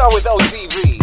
start with OTV.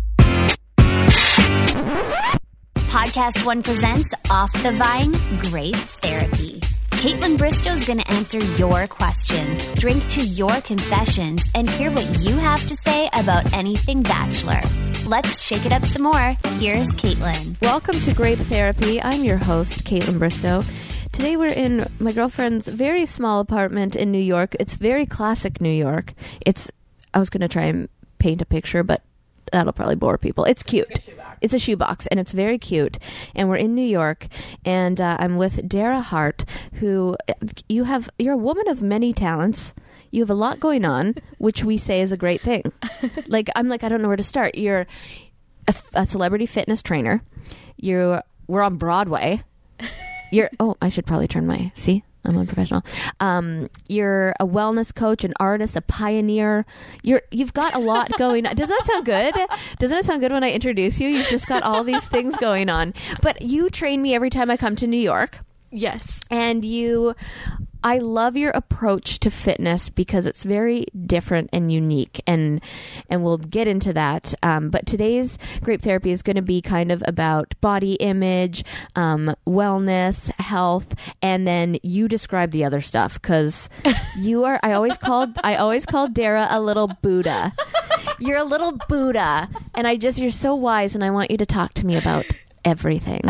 Podcast One presents Off the Vine Grape Therapy. Caitlin Bristow's going to answer your questions, drink to your confessions, and hear what you have to say about anything Bachelor. Let's shake it up some more. Here's Caitlin. Welcome to Grape Therapy. I'm your host, Caitlin Bristow. Today we're in my girlfriend's very small apartment in New York. It's very classic New York. I was going to try and paint a picture, but that'll probably bore people. It's cute. It's a shoebox, and it's very cute. And we're in New York, and I'm with Dara Hart, who you're a woman of many talents. You have a lot going on, which we say is a great thing. I don't know where to start. You're a celebrity fitness trainer. We're on Broadway. I should probably see? I'm unprofessional. You're a wellness coach, an artist, a pioneer. You've got a lot going on. Does that sound good? Doesn't it sound good when I introduce you? You've just got all these things going on. But you train me every time I come to New York. Yes. And I love your approach to fitness because it's very different and unique, and we'll get into that. But today's Grape Therapy is going to be kind of about body image, wellness, health, and then you describe the other stuff because I always called Dara a little Buddha. You're a little Buddha, and you're so wise, and I want you to talk to me about everything.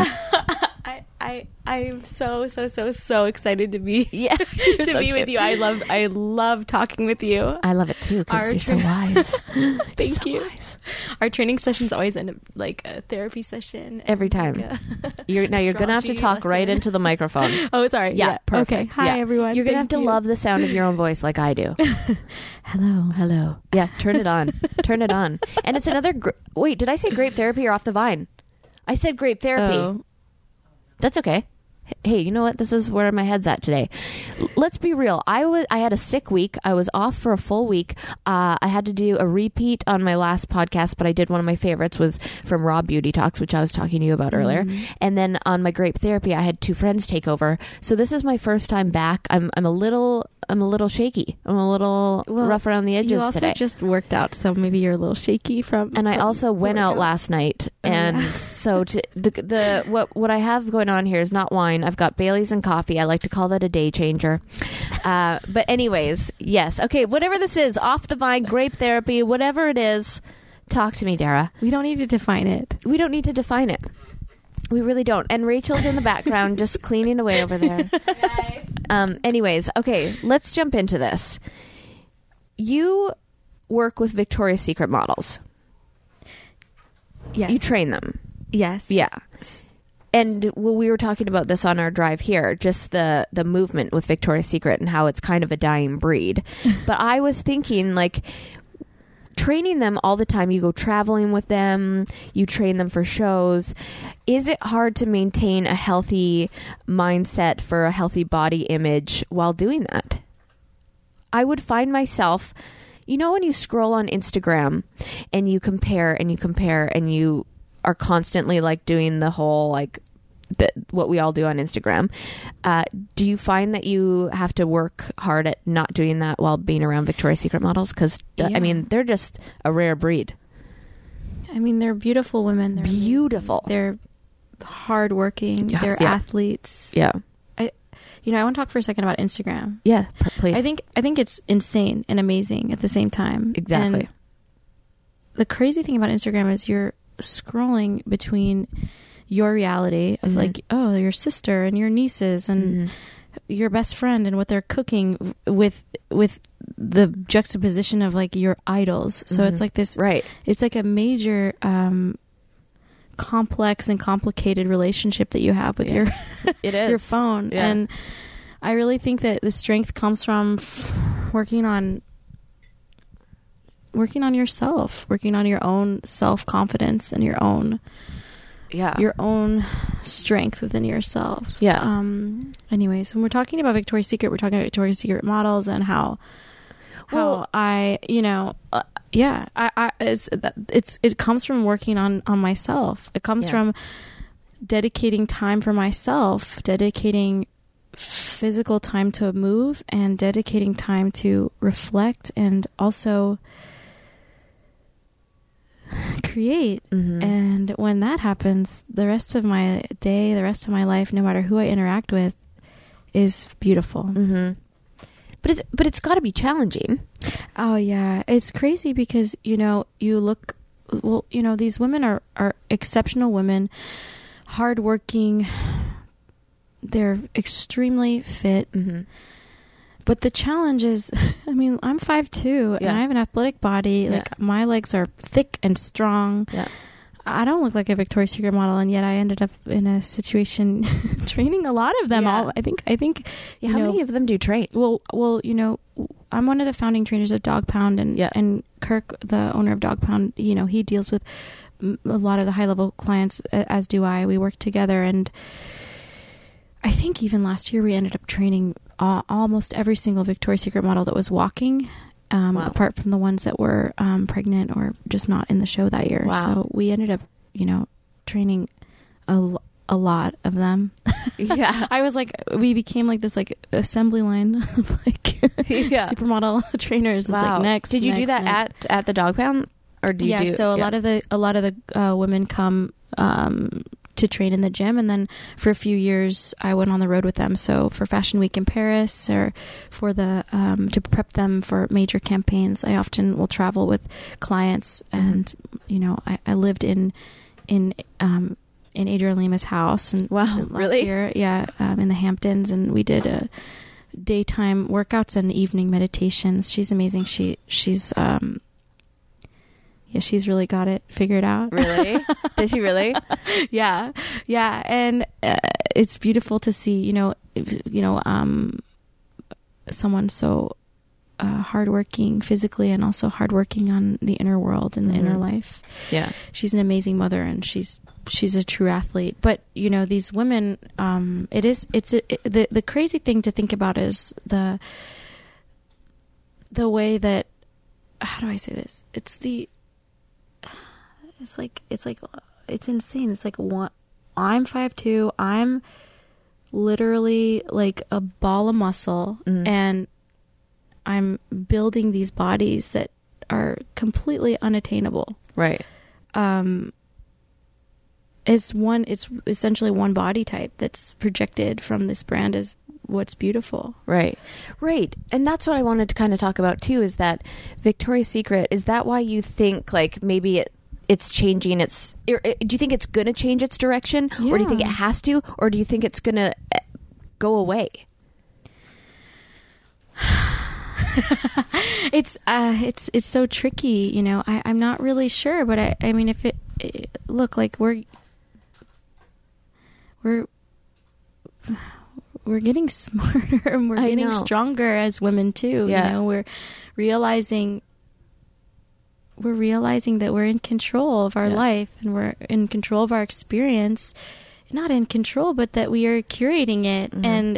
I'm so excited to be with you. I love talking with you. I love it too because you're so wise. Thank you. Wise. Our training sessions always end up like a therapy session every time. You're gonna have to talk right into the microphone. Oh, sorry. Yeah, perfect. Okay. Hi everyone. You're gonna have to love the sound of your own voice like I do. Hello. Yeah, turn it on. And it's another. Wait, did I say Grape Therapy or Off the Vine? I said Grape Therapy. Oh. That's okay. Hey, you know what? This is where my head's at today. Let's be real. I had a sick week. I was off for a full week. I had to do a repeat on my last podcast, but I did one of my favorites was from Raw Beauty Talks, which I was talking to you about earlier. And then on my Grape Therapy, I had two friends take over. So this is my first time back. I'm a little shaky. I'm a little rough around the edges today. You also just worked out, so maybe you're a little shaky And I also went out last night, and so what I have going on here is not wine. I've got Bailey's and coffee. I like to call that a day changer. But anyways, yes. Okay, whatever this is, Off the Vine, Grape Therapy, whatever it is, talk to me, Dara. We don't need to define it. We don't need to define it. We really don't. And Rachel's in the background just cleaning away over there. Nice. Anyways, okay, let's jump into this. You work with Victoria's Secret models. Yes. You train them. Yes. Yeah. And we were talking about this on our drive here, just the movement with Victoria's Secret and how it's kind of a dying breed. But I was thinking, training them all the time, you go traveling with them, you train them for shows. Is it hard to maintain a healthy mindset for a healthy body image while doing that? I would find myself, when you scroll on Instagram and you compare and you are constantly doing the whole what we all do on Instagram. Do you find that you have to work hard at not doing that while being around Victoria's Secret models? Because they're just a rare breed. They're beautiful women. They're beautiful. Amazing. They're hardworking. Yes, they're athletes. Yeah. I want to talk for a second about Instagram. Yeah, please. I think it's insane and amazing at the same time. Exactly. And the crazy thing about Instagram is you're scrolling between your reality of your sister and your nieces and your best friend and what they're cooking with the juxtaposition of your idols. So it's like this, right? It's like a major complex and complicated relationship that you have with your it is your phone. Yeah. And I really think that the strength comes from working on yourself, working on your own self-confidence and your own strength within yourself. Yeah. Anyways, when we're talking about Victoria's Secret, we're talking about Victoria's Secret models and how it comes from working on myself. It comes from dedicating time for myself, dedicating physical time to move, and dedicating time to reflect, and also create. And when that happens, the rest of my day, the rest of my life, no matter who I interact with, is beautiful. But it's got to be challenging. Oh yeah, it's crazy because you look. Well, these women are exceptional women, hardworking. They're extremely fit. But the challenge is, I mean, I'm 5'2", and I have an athletic body. Like, my legs are thick and strong. I don't look like a Victoria's Secret model, and yet I ended up in a situation training a lot of them. All I think. How many of them do you train? Well, I'm one of the founding trainers of Dog Pound, and Kirk, the owner of Dog Pound, he deals with a lot of the high level clients, as do I. We work together, and I think even last year we ended up training almost every single Victoria's Secret model that was walking, apart from the ones that were pregnant or just not in the show that year. So we ended up, training a lot of them. I was like, we became like this like assembly line of like supermodel trainers. It's like next. Did you do that at the Dog Pound, or do you do? So a lot of the women come to train in the gym, and then for a few years I went on the road with them. So for Fashion Week in Paris, or for the to prep them for major campaigns, I often will travel with clients. And I lived in Adrienne Lima's house, and last year, in the Hamptons, and we did daytime workouts and evening meditations. She's amazing. She's she's really got it figured out. Really? Did she really? Yeah. And it's beautiful to see, someone so hardworking physically, and also hardworking on the inner world and the inner life. Yeah. She's an amazing mother, and she's a true athlete. But, these women, the crazy thing to think about is the way that, how do I say this? It's insane. It's like, I'm 5'2", I'm literally like a ball of muscle, and I'm building these bodies that are completely unattainable. Right. It's essentially one body type that's projected from this brand as what's beautiful. Right. And that's what I wanted to kind of talk about too, is that Victoria's Secret, is that why you think like maybe it's changing do you think it's going to change its direction? Or do you think it has to? Or do you think it's going to go away? It's so tricky, I'm not really sure, but I mean, if look, like we're getting smarter, and we're getting stronger as women too. We're realizing that we're in control of our life, and we're in control of our experience. Not in control, but that we are curating it. And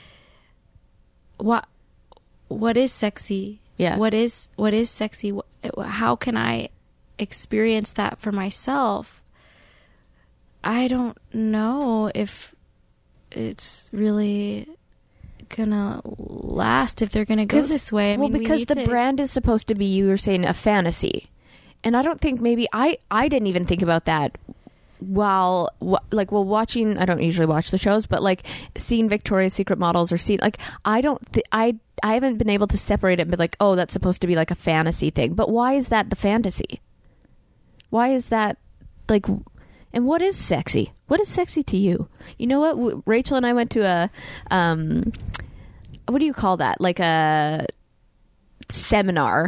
what is sexy? What is sexy? How can I experience that for myself? I don't know if it's really gonna last, if they're gonna go this way. Because the brand is supposed to be, you were saying, a fantasy, and I don't think, maybe I didn't even think about that while watching. I don't usually watch the shows, but like seeing Victoria's Secret models, or seeing like I haven't been able to separate it and be like, oh, that's supposed to be like a fantasy thing. But why is that the fantasy? Why is that like? And what is sexy? What is sexy to you? You know what? Rachel and I went to a, what do you call that? Like a seminar,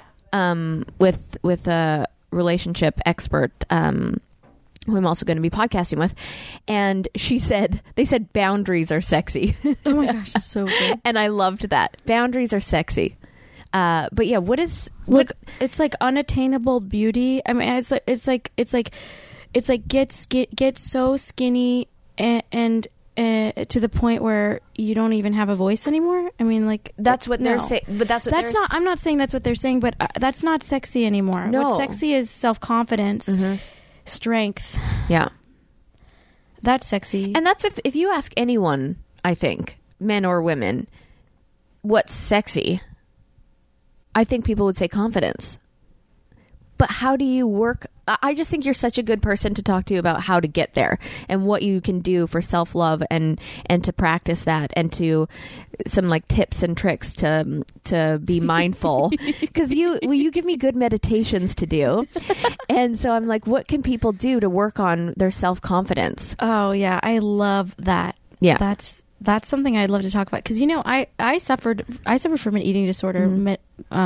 with a relationship expert, who I'm also going to be podcasting with. And they said boundaries are sexy. Oh my gosh, that's so good. And I loved that. Boundaries are sexy. But yeah, it's like unattainable beauty. I mean, it's like get so skinny and to the point where you don't even have a voice anymore. I mean, like, that's what they're saying. But that's not. I'm not saying that's what they're saying, but that's not sexy anymore. No. What's sexy is self-confidence, strength. Yeah, that's sexy. And that's if you ask anyone, I think, men or women, what's sexy, I think people would say confidence. But how do you work I just think you're such a good person to talk to about how to get there and what you can do for self-love and to practice that, and to some like tips and tricks to be mindful, because you give me good meditations to do. And so I'm like, what can people do to work on their self-confidence? Oh yeah, I love that. Yeah, that's something I'd love to talk about, because I suffered from an eating disorder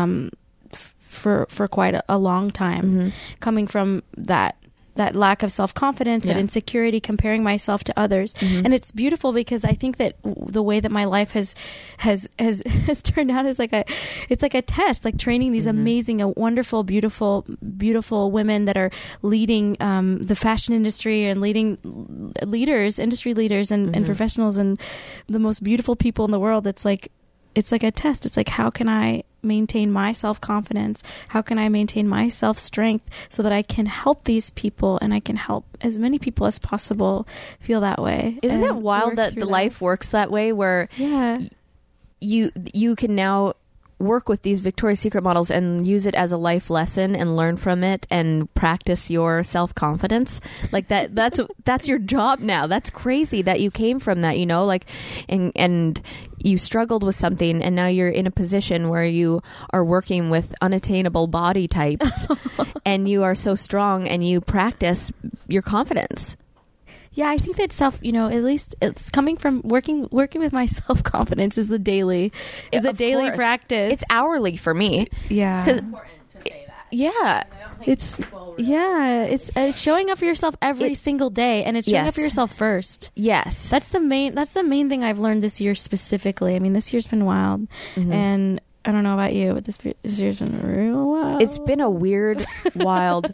for quite a long time, coming from that lack of self-confidence and insecurity, comparing myself to others. And it's beautiful, because I think that the way that my life has turned out is it's like a test, like training these amazing, wonderful, beautiful women that are leading the fashion industry and leading industry leaders and professionals and the most beautiful people in the world. It's like a test. It's like, how can I maintain my self-confidence? How can I maintain my self-strength so that I can help these people, and I can help as many people as possible feel that way? Isn't it wild that the life works that way, where you can now work with these Victoria's Secret models and use it as a life lesson and learn from it and practice your self-confidence? Like that's your job now. That's crazy that you came from that, like, and you struggled with something, and now you're in a position where you are working with unattainable body types and you are so strong, and you practice your confidence. Yeah, I think that at least it's coming from working with my self-confidence is a daily practice. It's hourly for me. Yeah. Because yeah, it's showing up for yourself every single day, and it's showing up for yourself first. Yes, that's the main thing I've learned this year specifically. I mean, this year's been wild, and I don't know about you, but this year's been real wild. It's been a weird, wild.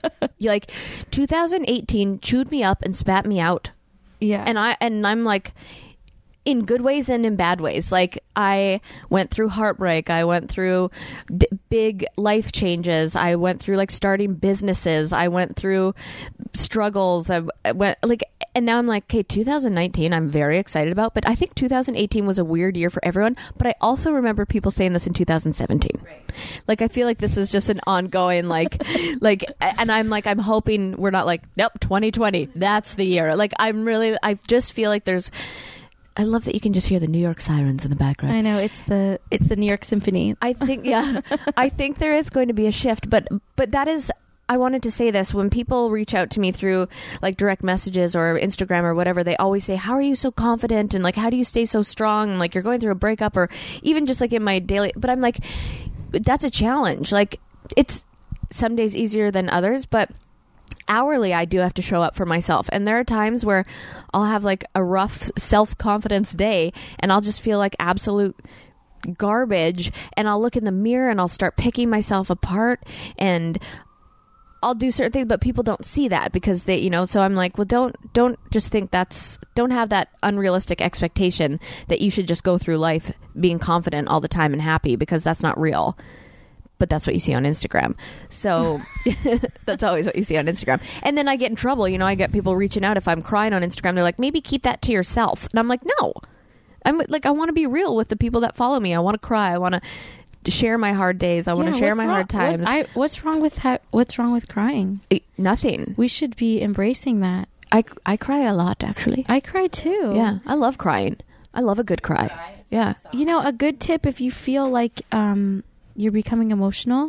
2018 chewed me up and spat me out. Yeah, and I'm like, in good ways and in bad ways. Like, I went through heartbreak. I went through big life changes. I went through starting businesses. I went through struggles. I went and now I'm like, okay, 2019 I'm very excited about, but I think 2018 was a weird year for everyone. But I also remember people saying this in 2017. Right. I feel like this is just an ongoing and I'm hoping we're not nope, 2020, that's the year. I just feel like I love that you can just hear the New York sirens in the background. I know, it's the New York Symphony. I think, I think there is going to be a shift, but that is, I wanted to say this, when people reach out to me through direct messages or Instagram or whatever, they always say, how are you so confident? And how do you stay so strong? And you're going through a breakup, or even just in my daily, but I'm like, that's a challenge. It's some days easier than others, but hourly I do have to show up for myself, and there are times where I'll have a rough self-confidence day, and I'll just feel like absolute garbage, and I'll look in the mirror and I'll start picking myself apart, and I'll do certain things, but people don't see that because they, so I'm like, well, don't just think don't have that unrealistic expectation that you should just go through life being confident all the time and happy, because that's not real. But that's what you see on Instagram. So that's always what you see on Instagram. And then I get in trouble. I get people reaching out if I'm crying on Instagram. They're like, maybe keep that to yourself. And I'm like, no. I want to be real with the people that follow me. I want to cry. I want to share my hard days. I want to share my hard times. What's wrong with crying? Nothing. We should be embracing that. I cry a lot, actually. I cry too. Yeah, I love crying. I love a good cry. Yeah. A good tip, if you feel like you're becoming emotional,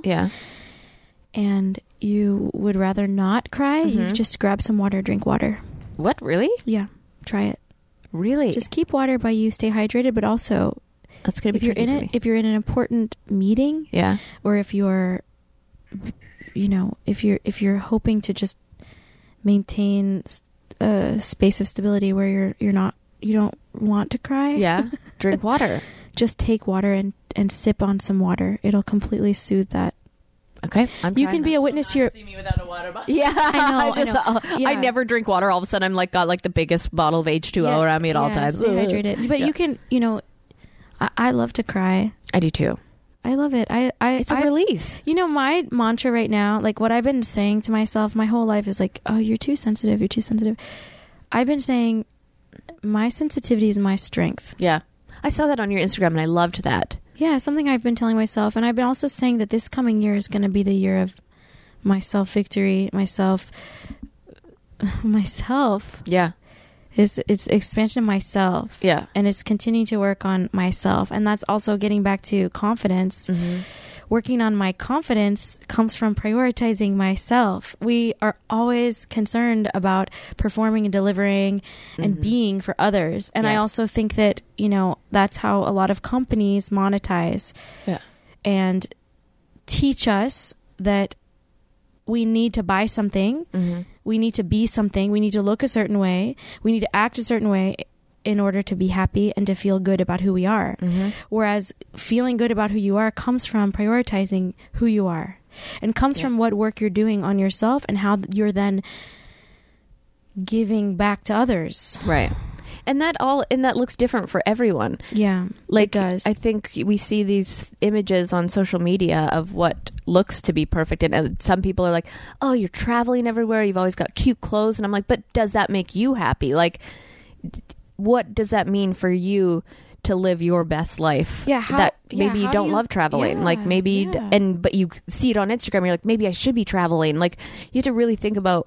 and you would rather not cry, you just grab some water, drink water. What, really? Yeah, try it. Really? Just keep water by you, stay hydrated, but also that's gonna be if you're in an important meeting, or if you're if you're hoping to just maintain a space of stability where you don't want to cry, drink water. Just take water and sip on some water. It'll completely soothe that. Okay, you can be a witness to your. See me without a water bottle. Yeah, I know. I never drink water. All of a sudden, I'm got the biggest bottle of H2O around me at all times. Stay hydrated. But you can, I love to cry. I do too. I love it. It's a release. My mantra right now, what I've been saying to myself my whole life is oh, you're too sensitive. You're too sensitive. I've been saying my sensitivity is my strength. Yeah. I saw that on your Instagram and I loved that. Yeah, something I've been telling myself. And I've been also saying that this coming year is going to be the year of my self-victory, myself. Yeah. It's expansion of myself. Yeah. And it's continuing to work on myself. And that's also getting back to confidence. Mm-hmm. Working on my confidence comes from prioritizing myself. We are always concerned about performing and delivering and being for others. And I also think that, you know, that's how a lot of companies monetize and teach us that we need to buy something. We need to be something. We need to look a certain way. We need to act a certain way in order to be happy and to feel good about who we are. Whereas feeling good about who you are comes from prioritizing who you are and comes from what work you're doing on yourself and how you're then giving back to others. Right. And that looks different for everyone. Yeah, like, it does. I think we see these images on social media of what looks to be perfect. And some people are like, oh, you're traveling everywhere. You've always got cute clothes. And I'm like, but does that make you happy? Like, what does that mean for you to live your best life? Maybe you don't love traveling. Like maybe, but you see it on Instagram. You're like, maybe I should be traveling. Like you have to really think about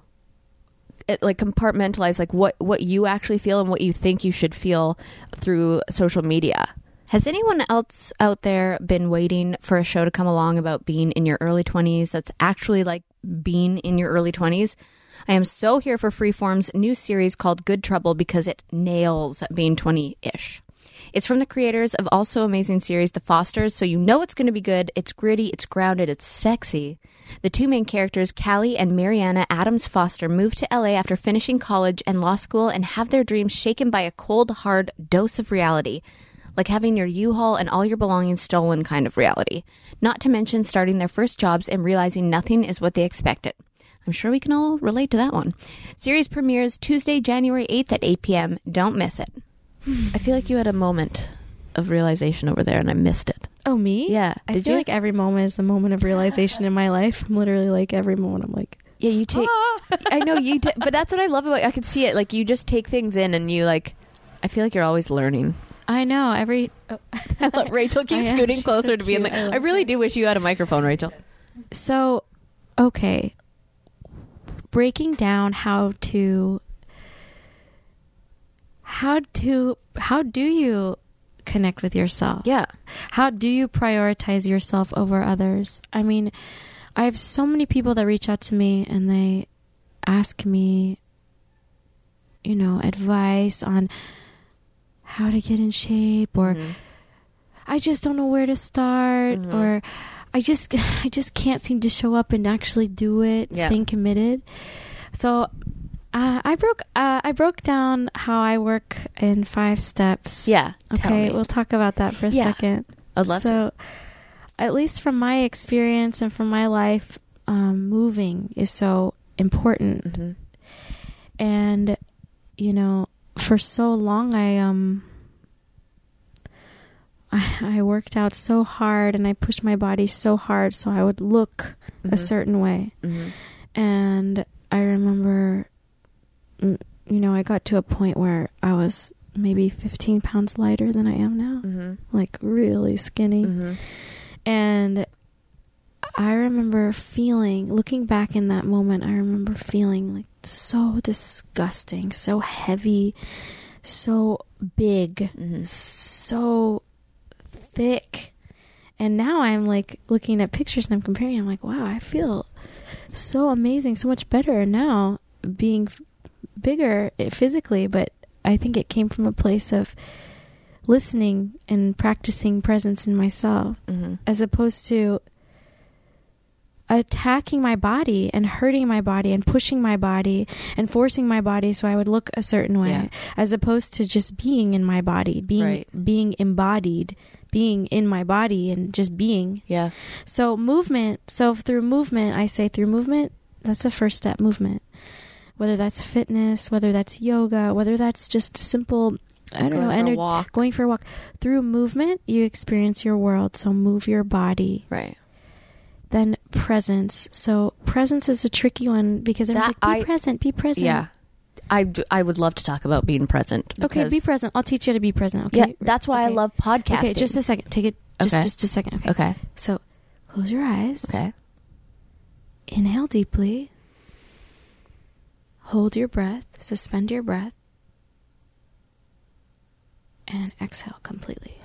it, like compartmentalize like what you actually feel and what you think you should feel through social media. Has anyone else out there been waiting for a show to come along about being in your early 20s that's actually like being in your early 20s? I am so here for Freeform's new series called Good Trouble because it nails being 20-ish. It's from the creators of also amazing series The Fosters, so you know it's going to be good. It's gritty, it's grounded, it's sexy. The two main characters, Callie and Mariana Adams Foster, move to LA after finishing college and law school and have their dreams shaken by a cold, hard dose of reality. Like having your U-Haul and all your belongings stolen kind of reality. Not to mention starting their first jobs and realizing nothing is what they expected. I'm sure we can all relate to that one. Series premieres Tuesday, January 8th at 8 p.m. Don't miss it. I feel like you had a moment of realization over there and I missed it. Oh, me? Yeah. I feel like every moment is a moment of realization in my life. I'm literally like every moment I'm like... Yeah, you take... I know you... but that's what I love about... I can see it. Like you just take things in and you like... I feel like you're always learning. I know. Rachel keeps scooting closer to being like... I really do wish you had a microphone, Rachel. So, okay. Breaking down how do you connect with yourself? Yeah. How do you prioritize yourself over others? I mean, I have so many people that reach out to me and they ask me, you know, advice on how to get in shape, or I just don't know where to start, or I just can't seem to show up and actually do it, staying committed. So I broke down how I work in 5 steps. Yeah. Okay, we'll talk about that for a second. I'd love to. So, at least from my experience and from my life, moving is so important. And, you know, for so long I worked out so hard and I pushed my body so hard so I would look a certain way. And I remember, you know, I got to a point where I was maybe 15 pounds lighter than I am now, like really skinny. And I remember looking back in that moment, I remember feeling like so disgusting, so heavy, so big, so thick. And now I'm like looking at pictures and I'm comparing, I'm like, wow, I feel so amazing, so much better now being bigger physically. But I think it came from a place of listening and practicing presence in myself, as opposed to attacking my body and hurting my body and pushing my body and forcing my body so I would look a certain way, as opposed to just being in my body, being embodied, being in my body and just being. Yeah. So through movement, that's the first step, movement. Whether that's fitness, whether that's yoga, whether that's just simple, going for a walk. Through movement, you experience your world. So move your body. Right. Then presence. So presence is a tricky one because everyone's like, be present. Yeah. I would love to talk about being present. Okay, be present. I'll teach you how to be present. Okay. Yeah, that's why I love podcasting. Okay, just a second. Take it just a second. Okay. So close your eyes. Okay. inhale deeply, hold your breath, suspend your breath, and exhale completely.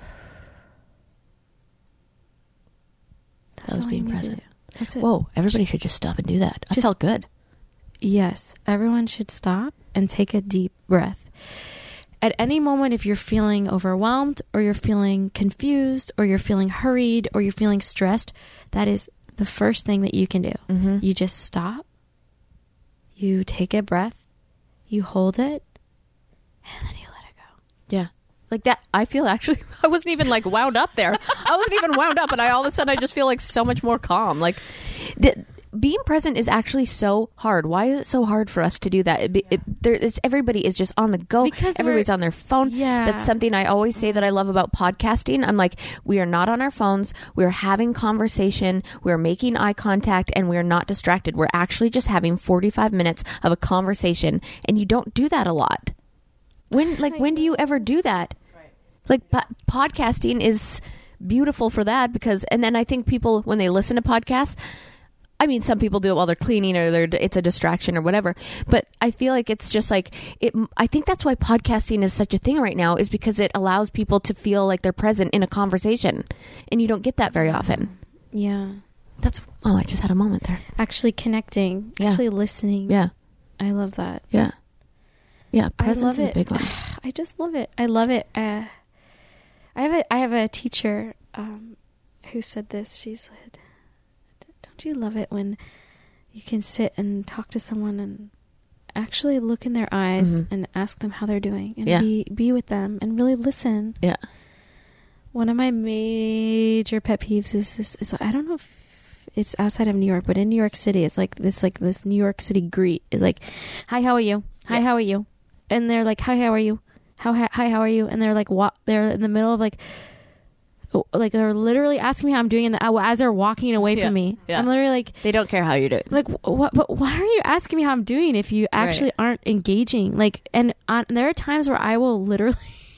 That was being present. That's it. Whoa, everybody should just stop and do that. I felt good. Yes, everyone should stop and take a deep breath. At any moment, if you're feeling overwhelmed or you're feeling confused or you're feeling hurried or you're feeling stressed, that is the first thing that you can do. Mm-hmm. You just stop, you take a breath, you hold it, and then you let it go. Yeah. Like that, I feel actually, I wasn't even like wound up there. I wasn't even wound up, and all of a sudden I just feel like so much more calm. Like being present is actually so hard. Why is it so hard for us to do that? Everybody is just on the go. Because everybody's on their phone. Yeah. That's something I always say that I love about podcasting. I'm like, we are not on our phones. We're having conversation. We're making eye contact, and we're not distracted. We're actually just having 45 minutes of a conversation, and you don't do that a lot. When do you ever do that? Like podcasting is beautiful for that because, and then I think people, when they listen to podcasts, I mean, some people do it while they're cleaning or it's a distraction or whatever, but I feel like it's just like I think that's why podcasting is such a thing right now, is because it allows people to feel like they're present in a conversation, and you don't get that very often. Yeah. I just had a moment there. Actually connecting, Yeah. actually listening. Yeah. I love that. Yeah. Yeah. Presence is it. a big one. I just love it. I love it. I have a teacher who said this. She said, "Don't you love it when you can sit and talk to someone and actually look in their eyes and ask them how they're doing and be with them and really listen?" Yeah. One of my major pet peeves is I don't know if it's outside of New York, but in New York City, it's like this New York City greet is like, "Hi, how are you? Hi, how are you?" And they're like, "Hi, how are you? Hi, how are you?" And they're like, they're in the middle of like they're literally asking me how I'm doing as they're walking away from me. Yeah. I'm literally like, they don't care how you're doing. Like, what? But why are you asking me how I'm doing if you actually aren't engaging? Like, and there are times where I will literally,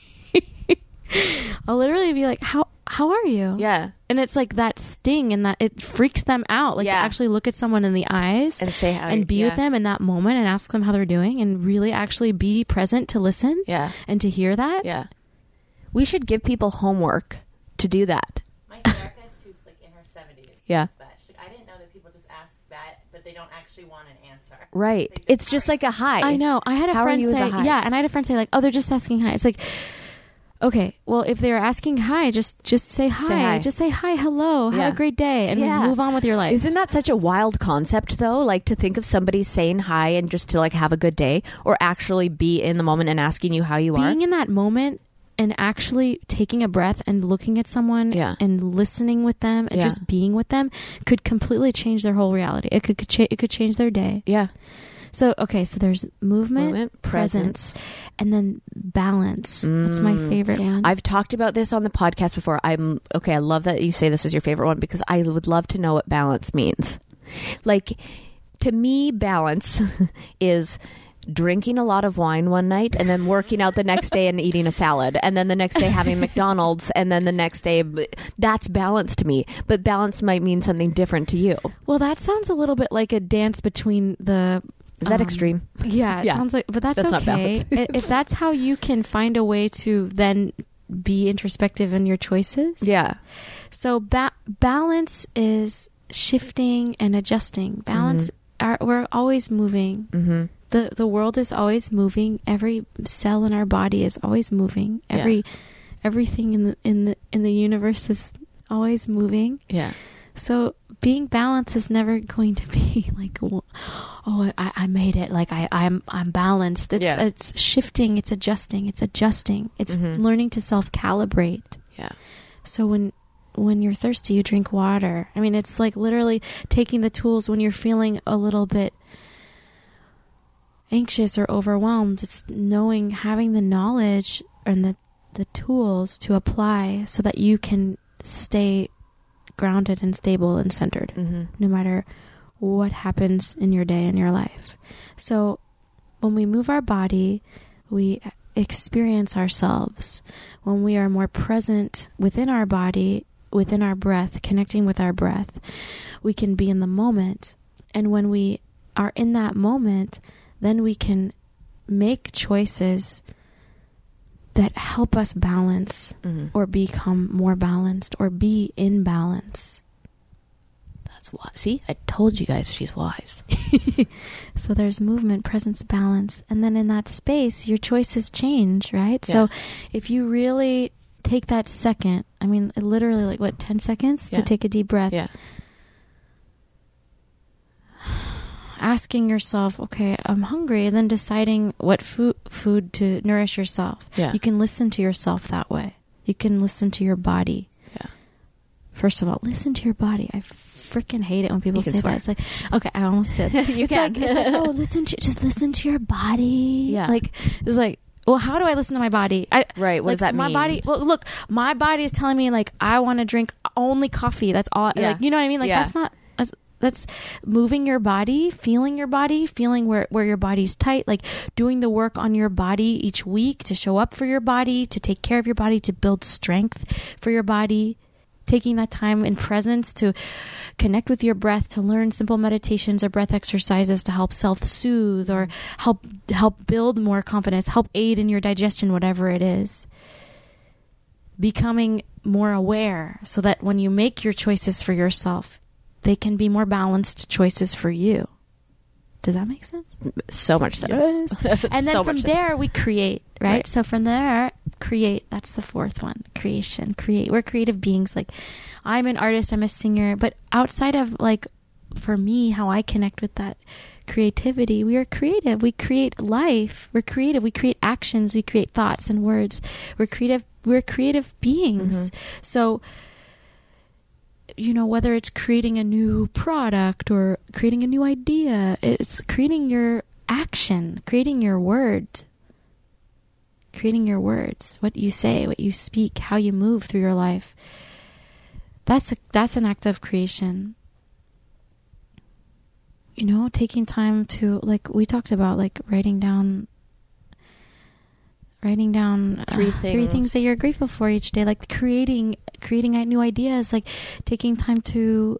I'll literally be like, how are you? Yeah. And it's like that sting, and that it freaks them out. Like to actually look at someone in the eyes and say how and be with them in that moment and ask them how they're doing and really actually be present to listen. Yeah. And to hear that. Yeah. We should give people homework to do that. My therapist, who's like in her 70s, Yeah. I didn't know that people just ask that, but they don't actually want an answer. Right. It's just like a hi. I know. I had a friend say, and I had a friend say like, "Oh, they're just asking hi." It's like, okay, well, if they're asking hi, just say hi. Say hi. Just say hi, hello, have a great day, and move on with your life. Isn't that such a wild concept, though? Like, to think of somebody saying hi and just to like have a good day, or actually be in the moment and asking you how you are. Being in that moment and actually taking a breath and looking at someone and listening with them and just being with them could completely change their whole reality. It could change their day. Yeah. So, okay, so there's movement, presence, and then balance. That's my favorite one. I've talked about this on the podcast before. I love that you say this is your favorite one, because I would love to know what balance means. Like, to me, balance is drinking a lot of wine one night and then working out the next day and eating a salad, and then the next day having McDonald's, and then the next day, that's balance to me. But balance might mean something different to you. Well, that sounds a little bit like a dance between the... Is that extreme? Yeah, it sounds like, but that's okay. Not balance. If that's how you can find a way to then be introspective in your choices. Yeah. So balance is shifting and adjusting. Balance, we're always moving. Mm-hmm. The world is always moving. Every cell in our body is always moving. Everything in the universe is always moving. Yeah. So being balanced is never going to be like, oh, I made it. Like I'm balanced. It's shifting. It's adjusting. It's learning to self-calibrate. Yeah. So when you're thirsty, you drink water. I mean, it's like literally taking the tools when you're feeling a little bit anxious or overwhelmed. It's having the knowledge and the tools to apply so that you can stay grounded and stable and centered, no matter what happens in your day and your life. So when we move our body, we experience ourselves. When we are more present within our body, within our breath, connecting with our breath, we can be in the moment And when we are in that moment, then we can make choices that help us balance or become more balanced or be in balance. That's why. See, I told you guys she's wise. So there's movement, presence, balance. And then in that space, your choices change, right? Yeah. So if you really take that second, I mean, literally like what, 10 seconds to take a deep breath. Yeah. Asking yourself, okay, I'm hungry, and then deciding what food to nourish yourself. Yeah. You can listen to yourself that way. You can listen to your body. Yeah. First of all, listen to your body. I freaking hate it when people say swear. that. It's like, okay, I almost did. You can. It's like, oh, just listen to your body. Yeah. Like, it's like, well, how do I listen to my body? Right. What does that mean? My body. Well, look, my body is telling me like I want to drink only coffee. That's all. Yeah. Like, you know what I mean? Like Yeah. that's not. That's moving your body, feeling where your body's tight, like doing the work on your body each week to show up for your body, to take care of your body, to build strength for your body, taking that time in presence to connect with your breath, to learn simple meditations or breath exercises to help self-soothe or help build more confidence, help aid in your digestion, whatever it is. Becoming more aware so that when you make your choices for yourself, they can be more balanced choices for you. Does that make sense? So much sense. And then So from much sense. there, we create, right? So from there, create. That's the fourth one. Creation. Create. We're creative beings. Like, I'm an artist, I'm a singer. But outside of, like, for me, how I connect with that creativity, we are creative. We create life. We're creative. We create actions. We create thoughts and words. We're creative beings. So, you know, whether it's creating a new product or creating a new idea, it's creating your action, creating your words, what you say, what you speak, how you move through your life. That's an act of creation. You know, taking time to, like we talked about, like writing down three things that you're grateful for each day, like creating new ideas, like taking time to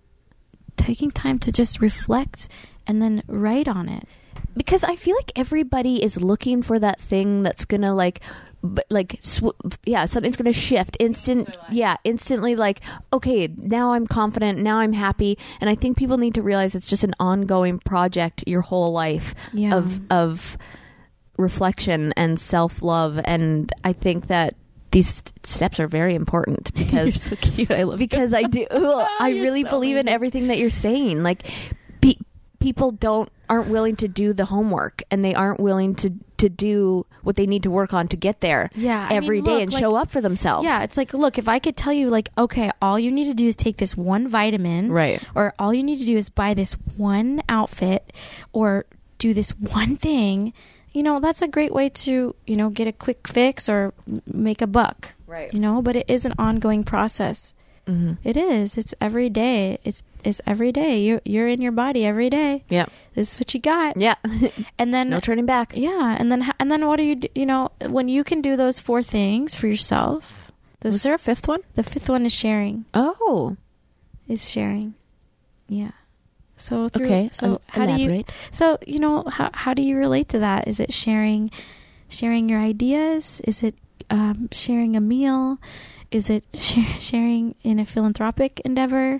just reflect and then write on it. Because I feel like everybody is looking for that thing that's gonna something's gonna shift instantly, like, okay, now I'm confident, now I'm happy. And I think people need to realize it's just an ongoing project your whole life of reflection and self-love. And I think that these steps are very important because You're so cute. I love because you. I do I really so believe in amazing. everything that you're saying. Like, people aren't willing to do the homework, and they aren't willing to do what they need to work on to get there every day and show up for themselves. Yeah, it's like, look, if I could tell you, like, okay, all you need to do is take this one vitamin, right? Or all you need to do is buy this one outfit or do this one thing. You know, that's a great way to, you know, get a quick fix or make a buck. Right. You know, but it is an ongoing process. Mm-hmm. It is. It's every day. It's every day. You're in your body every day. Yeah. This is what you got. Yeah. And then no turning back. Yeah. And then what do you do? You know, when you can do those four things for yourself. Was there a fifth one? The fifth one is sharing. Oh. Is sharing. Yeah. So how elaborate. do you? So, you know, how do you relate to that? Is it sharing your ideas? Is it sharing a meal? Is it sharing in a philanthropic endeavor?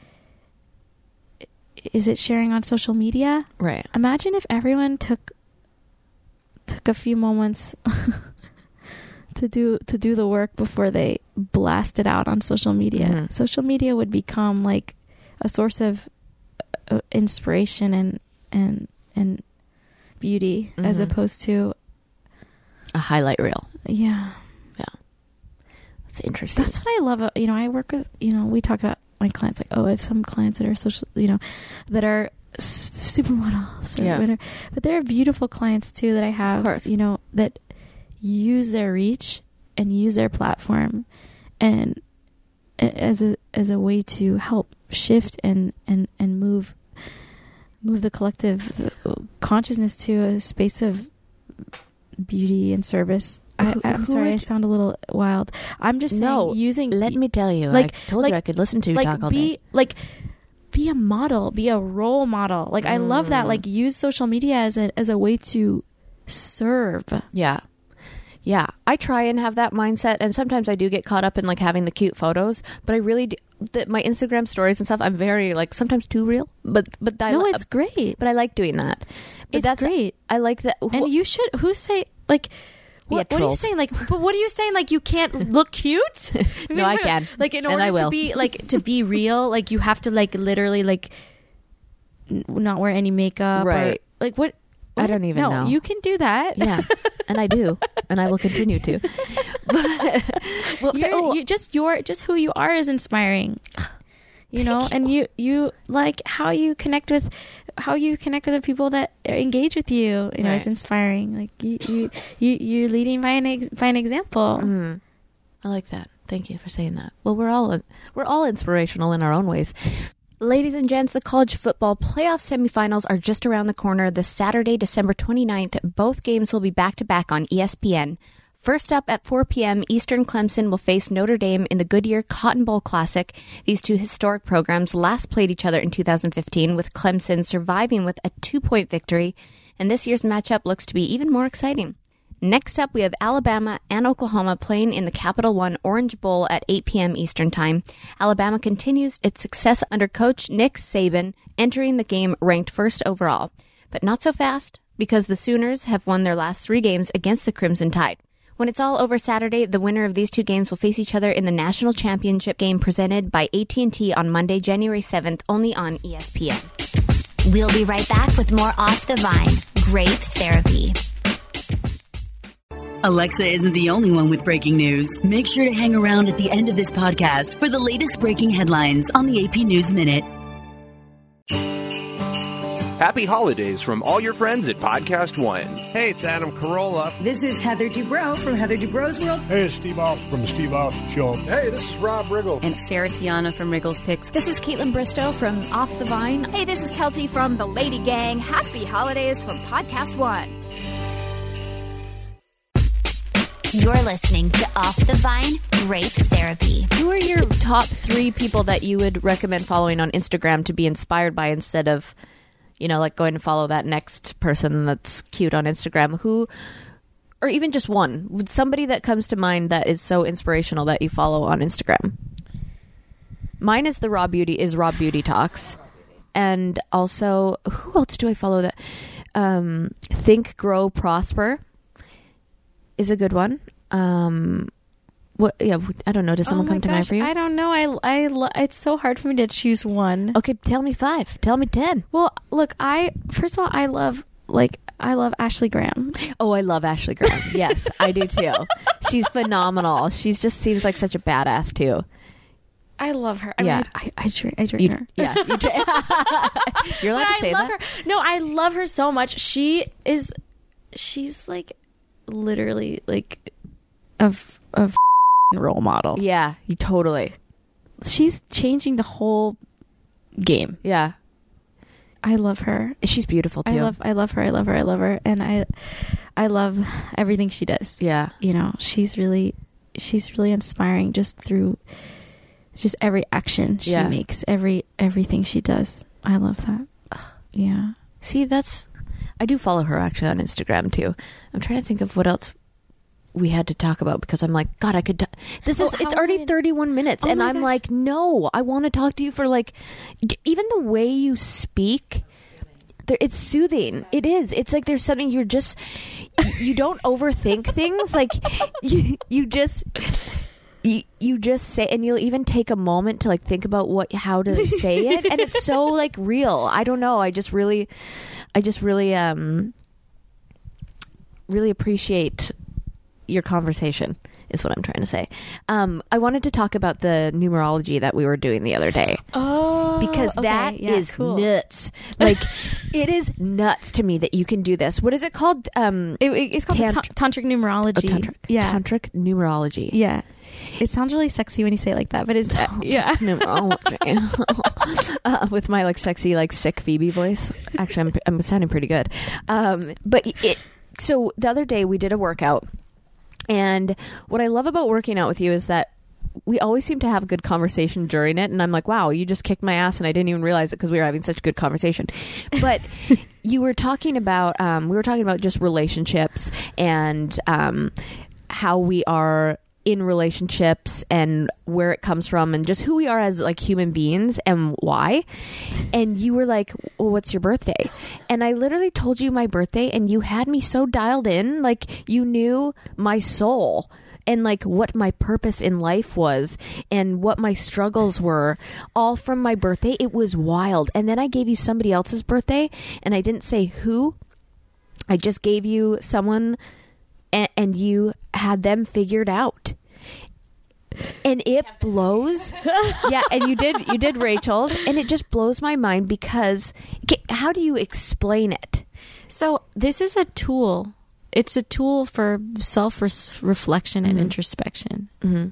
Is it sharing on social media? Right. Imagine if everyone took a few moments to do the work before they blast it out on social media. Mm-hmm. Social media would become like a source of inspiration and beauty, mm-hmm. as opposed to a highlight reel. Yeah. It's interesting. That's what I love. You know, I work with, you know, we talk about my clients, like, oh, I have some clients that are social, you know, that are supermodels or whatever, but there are beautiful clients too that I have, of course, you know, that use their reach and use their platform and as a way to help shift and move the collective consciousness to a space of beauty and service. I'm sorry, I sound a little wild. I'm just saying, let me tell you, like, I told you I could listen to you talk all day. be a model, be a role model. Like, I love that. Like, use social media as a way to serve. Yeah. Yeah. I try and have that mindset. And sometimes I do get caught up in like having the cute photos, but I really do. My Instagram stories and stuff, I'm very like sometimes too real, but it's great. But I like doing that. But It's great. I like that. And you should, who say, like, what are you saying? Like, but what are you saying? Like, you can't look cute? No, I can. Like, in order to be like to be real, like you have to like literally like not wear any makeup, right? Or, like what? I don't even know. You can do that. Yeah, and I do, and I will continue to. But, just who you are is inspiring. You know, and you like how you connect with the people that engage with you. You know, right. It's inspiring. Like you're leading by an example. Mm-hmm. I like that. Thank you for saying that. Well, we're all inspirational in our own ways. Ladies and gents, the college football playoff semifinals are just around the corner. This Saturday, December 29th, both games will be back-to-back on ESPN. First up at 4 p.m., Eastern Clemson will face Notre Dame in the Goodyear Cotton Bowl Classic. These two historic programs last played each other in 2015, with Clemson surviving with a 2-point victory, and this year's matchup looks to be even more exciting. Next up, we have Alabama and Oklahoma playing in the Capital One Orange Bowl at 8 p.m. Eastern Time. Alabama continues its success under coach Nick Saban, entering the game ranked first overall. But not so fast, because the Sooners have won their last 3 games against the Crimson Tide. When it's all over Saturday, the winner of these 2 games will face each other in the national championship game presented by AT&T on Monday, January 7th, only on ESPN. We'll be right back with more Off the Vine. Grape Therapy. Alexa isn't the only one with breaking news. Make sure to hang around at the end of this podcast for the latest breaking headlines on the AP News Minute. Happy holidays from all your friends at Podcast One. Hey, it's Adam Carolla. This is Heather Dubrow from Heather Dubrow's World. Hey, it's Steve Austin from the Steve Austin Show. Hey, this is Rob Riggle. And Sarah Tiana from Riggles Picks. This is Caitlin Bristow from Off the Vine. Hey, this is Kelty from The Lady Gang. Happy holidays from Podcast One. You're listening to Off the Vine Grape Therapy. Who are your top 3 people that you would recommend following on Instagram to be inspired by instead of, you know, like going to follow that next person that's cute on Instagram? Who, or even just one, somebody that comes to mind that is so inspirational that you follow on Instagram? Mine is Raw Beauty Talks. And also, who else do I follow that? Think, Grow, Prosper is a good one. What? Yeah, I don't know. Does someone come to mind for you? I don't know. It's so hard for me to choose one. Okay, tell me 5. Tell me 10. Well, look, first of all, I love Ashley Graham. Oh, I love Ashley Graham. Yes, I do too. She's phenomenal. She just seems like such a badass too. I love her. I drink her. Yeah, you're allowed to say that. Her. No, I love her so much. She's like literally like a role model. Yeah, totally. She's changing the whole game. Yeah, I love her. She's beautiful too. I love her, and I love everything she does. Yeah, you know, she's really inspiring just through just every action she makes, everything she does. I love that. Yeah. See, I do follow her actually on Instagram too. I'm trying to think of what else we had to talk about because I'm like, God, I could. It's already 31 minutes, and I'm like, no, I want to talk to you for like, even the way you speak. It's soothing. It is. It's like there's something you don't overthink things. Like you just say, and you'll even take a moment to like think about how to say it, and it's so like real. I don't know. I just really appreciate your conversation is what I'm trying to say. I wanted to talk about the numerology that we were doing the other day. Oh, because that is cool. Nuts. Like it is nuts to me that you can do this. What is it called? It's called tantric numerology. Tantric numerology. Yeah. It sounds really sexy when you say it like that, but it's numerology. With my like sexy like sick Phoebe voice. Actually, I'm sounding pretty good. So the other day we did a workout, and what I love about working out with you is that we always seem to have a good conversation during it. And I'm like, wow, you just kicked my ass and I didn't even realize it because we were having such a good conversation. But you were talking about, we were talking about just relationships and how we are in relationships and where it comes from and just who we are as like human beings and why. And you were like, well, what's your birthday? And I literally told you my birthday and you had me so dialed in, like you knew my soul and like what my purpose in life was and what my struggles were, all from my birthday. It was wild. And then I gave you somebody else's birthday and I didn't say who. I just gave you someone and you had them figured out. And it blows. Yeah, and you did Rachel's, and it just blows my mind because how do you explain it? So this is a tool. It's a tool for self-reflection and introspection. Mm-hmm.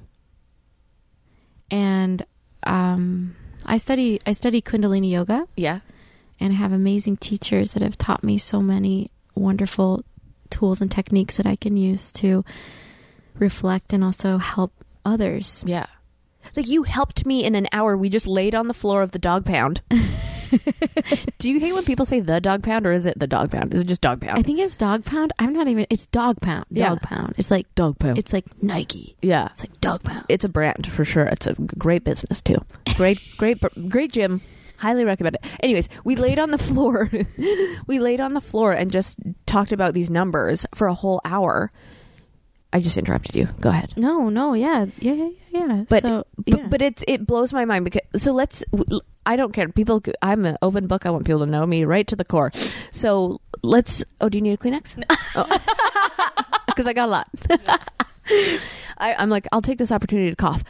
And I study Kundalini yoga. Yeah. And have amazing teachers that have taught me so many wonderful tools and techniques that I can use to reflect and also help others. Yeah. Like you helped me in an hour. We just laid on the floor of the dog pound. Do you hate when people say the dog pound, or is it the dog pound? Is it just dog pound? I think it's dog pound. It's dog pound. Dog pound. It's like dog pound. It's like Nike. Yeah. It's like dog pound. It's a brand for sure. It's a great business too. Great gym. Highly recommend it. Anyways, we laid on the floor. We laid on the floor and just talked about these numbers for a whole hour. I just interrupted you. Go ahead. No, yeah. But it blows my mind because I don't care. I'm an open book. I want people to know me right to the core. So let's. Oh, do you need a Kleenex? No. Because I got a lot. I'm like, I'll take this opportunity to cough.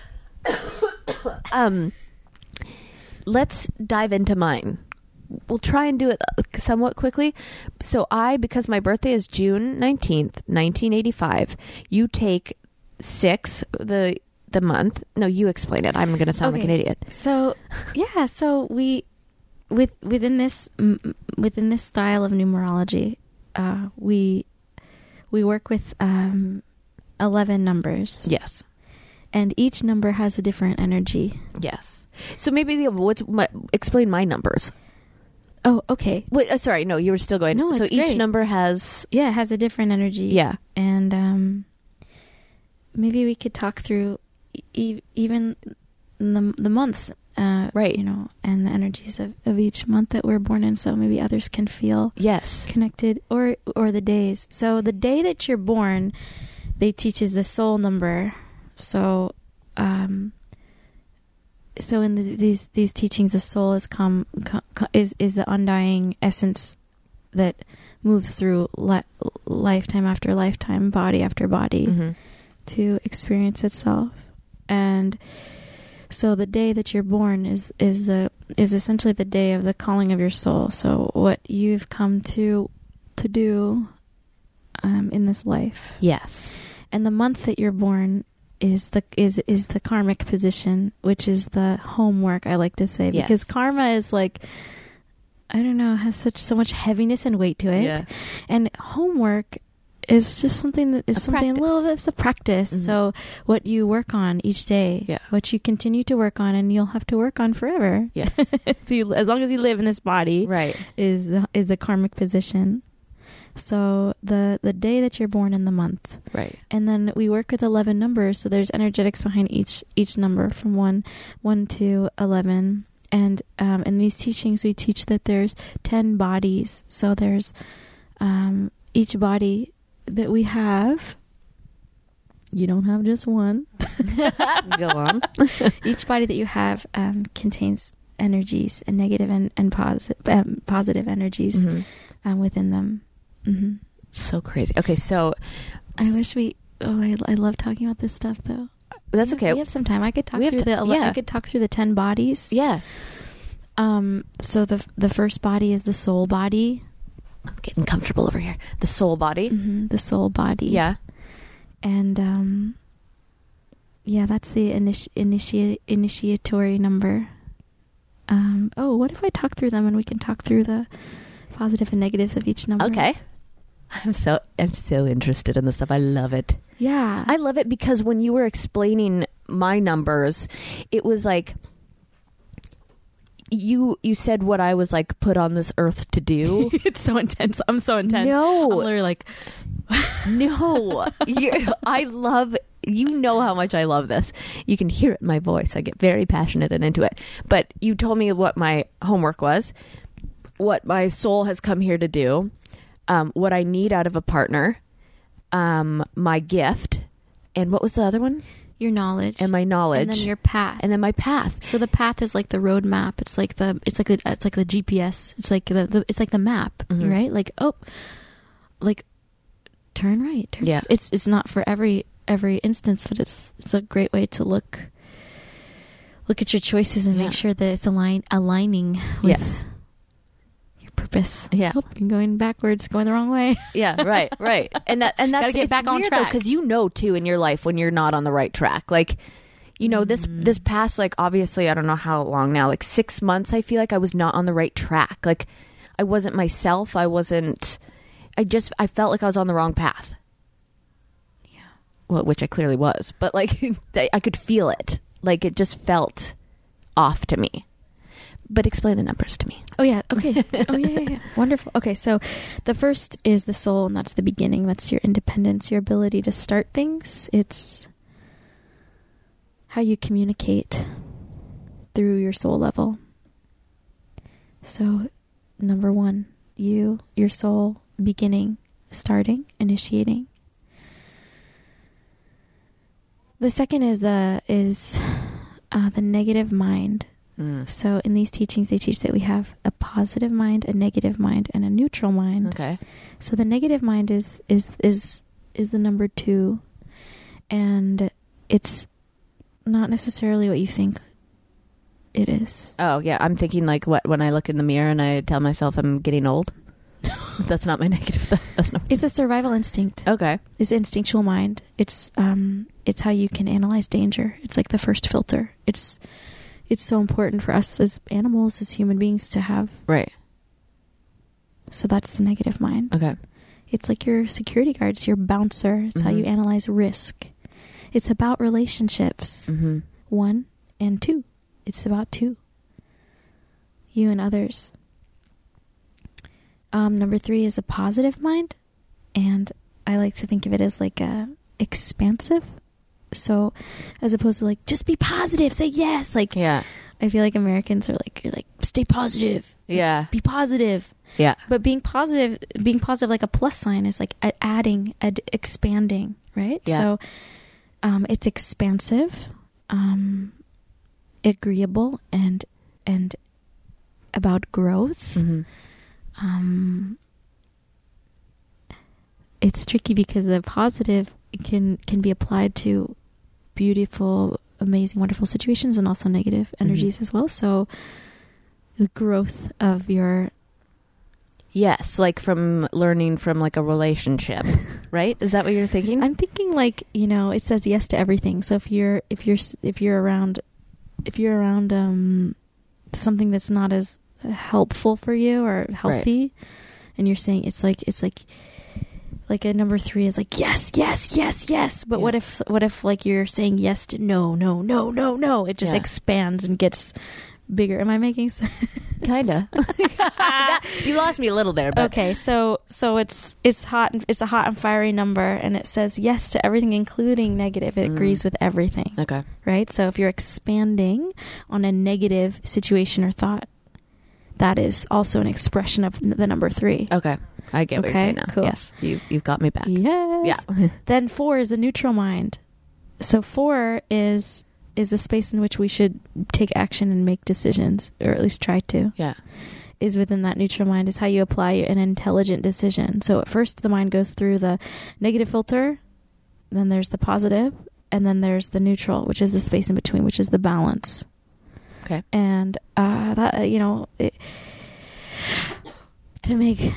Let's dive into mine. We'll try and do it somewhat quickly. So because my birthday is June 19th, 1985, you take 6, the month. No, you explain it. I'm going to sound like an idiot. So, yeah. So we, within this style of numerology, we work with 11 numbers. Yes. And each number has a different energy. Yes. So maybe explain my numbers. Oh, okay. Wait, sorry. No, you were still going. No, so it's each great. number has... Yeah, it has a different energy. Yeah. And maybe we could talk through even the months. Right. You know, and the energies of each month that we're born in, so maybe others can feel connected. Or the days. So the day that you're born, they teach is the soul number. So... So in these teachings, the soul is is the undying essence that moves through lifetime after lifetime, body after body, to experience itself. And so the day that you're born is essentially the day of the calling of your soul. So what you've come to do in this life. Yes. And the month that you're born is the karmic position, which is the homework, I like to say, because karma is like, I don't know, has so much heaviness and weight to it. Yeah. And homework is just something that is a little bit of a practice. Mm-hmm. So what you work on each day, what you continue to work on, and you'll have to work on forever. Yes. So as long as you live in this body, right, is the karmic position. So the day that you're born in the month, right, and then we work with 11 numbers. So there's energetics behind each number from 1 to 11. And in these teachings, we teach that there's 10 bodies. So there's each body that we have. You don't have just one. Go on. Each body that you have contains energies, and negative and positive energies within them. Mm-hmm. So crazy. Okay, so I wish I love talking about this stuff though. That's okay. We have some time. I could talk I could talk through the 10 bodies. Yeah. So the first body is the soul body. I'm getting comfortable over here. The soul body. Mm-hmm. The soul body. Yeah. And that's the initiatory number. What if I talk through them and we can talk through the positive and negatives of each number? Okay. I'm so interested in this stuff. I love it. Yeah. I love it because when you were explaining my numbers, it was like you said what I was like put on this earth to do. It's so intense. I'm so intense. No. I'm literally like, no. I love, you know how much I love this. You can hear it in my voice. I get very passionate and into it. But you told me what my homework was, what my soul has come here to do, what I need out of a partner, my gift, and what was the other one? your knowledge and my knowledge, and then your path, and then my path. So the path is like the roadmap. It's like the GPS. It's like the map, right? Like, oh, like turn right. Yeah. It's not for every instance, but it's a great way to look at your choices and make sure that it's aligning with your purpose. Yeah. Oh, you're going backwards, going the wrong way. Yeah, right. And that's gotta get back on track, because you know too in your life when you're not on the right track. Like, you know, this past, like, obviously I don't know how long now, like 6 months, I feel like I was not on the right track. Like, I wasn't myself. I felt like I was on the wrong path. Yeah. Well, which I clearly was, but like I could feel it. Like, it just felt off to me. But explain the numbers to me. Oh, yeah. Okay. Oh, yeah. Wonderful. Okay, so the first is the soul, and that's the beginning. That's your independence, your ability to start things. It's how you communicate through your soul level. So, number one, your soul, beginning, starting, initiating. The second is the negative mind. So in these teachings, they teach that we have a positive mind, a negative mind, and a neutral mind. Okay. So the negative mind is the number 2, and it's not necessarily what you think it is. Oh yeah, I'm thinking like what when I look in the mirror and I tell myself I'm getting old. That's not my negative. That's not. It's a survival instinct. Okay. It's instinctual mind. It's how you can analyze danger. It's like the first filter. It's so important for us as animals, as human beings, to have. Right. So that's the negative mind. Okay. It's like your security guard. It's your bouncer. It's how you analyze risk. It's about relationships. 1 and 2. It's about 2. You and others. Number 3 is a positive mind. And I like to think of it as like a expansive. So, as opposed to like, just be positive, say yes. Like, yeah. I feel like Americans are like, you're like, stay positive. Yeah. Be positive. Yeah. But being positive like a plus sign is like adding, expanding, right? Yeah. So, it's expansive, agreeable, and about growth. It's tricky because the positive can be applied to beautiful, amazing, wonderful situations, and also negative energies as well. So the growth of your... Yes, like from learning from like a relationship, right? Is that what you're thinking? I'm thinking like, you know, it says yes to everything. So if you're around something that's not as helpful for you or healthy, right, and you're saying it's like a number 3 is like yes. But what if like you're saying yes to no? It just expands and gets bigger. Am I making sense? Kinda. You lost me a little there. But. Okay, so it's hot. It's a hot and fiery number, and it says yes to everything, including negative. It agrees with everything. Okay. Right. So if you're expanding on a negative situation or thought, that is also an expression of the number 3. Okay. I get what you're saying now. Cool. Yes. You've got me back. Yes. Yeah. Then 4 is a neutral mind. So 4 is a space in which we should take action and make decisions, or at least try to. Yeah. Is within that neutral mind, is how you apply an intelligent decision. So at first the mind goes through the negative filter, then there's the positive, and then there's the neutral, which is the space in between, which is the balance. Okay. And that, you know, to make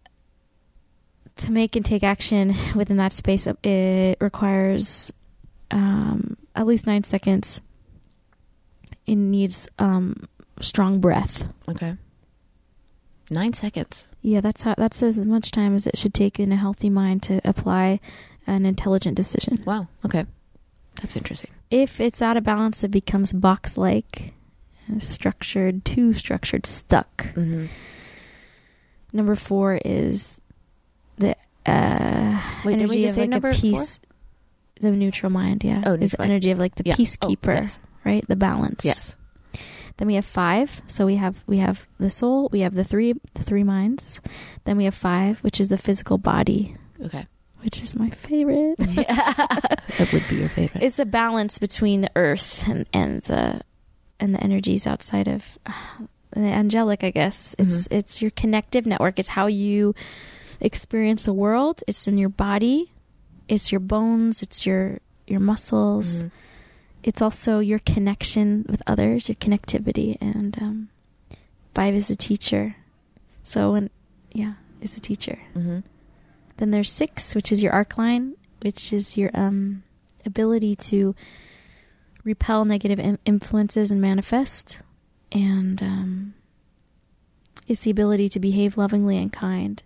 and take action within that space, it requires at least 9 seconds. It needs strong breath. Okay. 9 seconds. Yeah, that's as much time as it should take in a healthy mind to apply an intelligent decision. Wow. Okay. That's interesting. If it's out of balance, it becomes box-like, structured, too structured, stuck. Mm-hmm. Number 4 is the energy of like a peace. 4? The neutral mind, yeah. Oh, is the energy of like the peacekeeper, right? The balance. Yes. Then we have 5. So we have the soul. We have the three minds. Then we have 5, which is the physical body. Okay. Which is my favorite. That would be your favorite. It's a balance between the earth and the energies outside of the angelic, I guess. It's your connective network. It's how you experience the world. It's in your body. It's your bones. It's your muscles. Mm-hmm. It's also your connection with others, your connectivity. And 5 is a teacher. So is a teacher. Mm-hmm. Then there's 6, which is your arc line, which is your ability to repel negative influences and manifest. And it's the ability to behave lovingly and kind.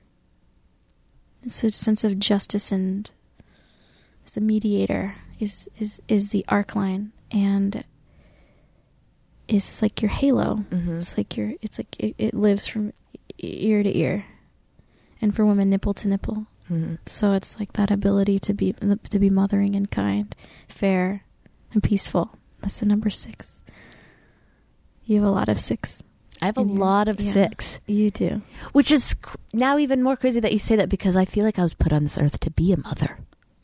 It's a sense of justice, and it's the mediator is the arc line, and it's like your halo. Mm-hmm. It's like it lives from ear to ear. And for women, nipple to nipple. Mm-hmm. So it's like that ability to be mothering and kind, fair, and peaceful. That's the number 6. You have a lot of 6. I have a lot of 6. You do. Which is now even more crazy that you say that, because I feel like I was put on this earth to be a mother.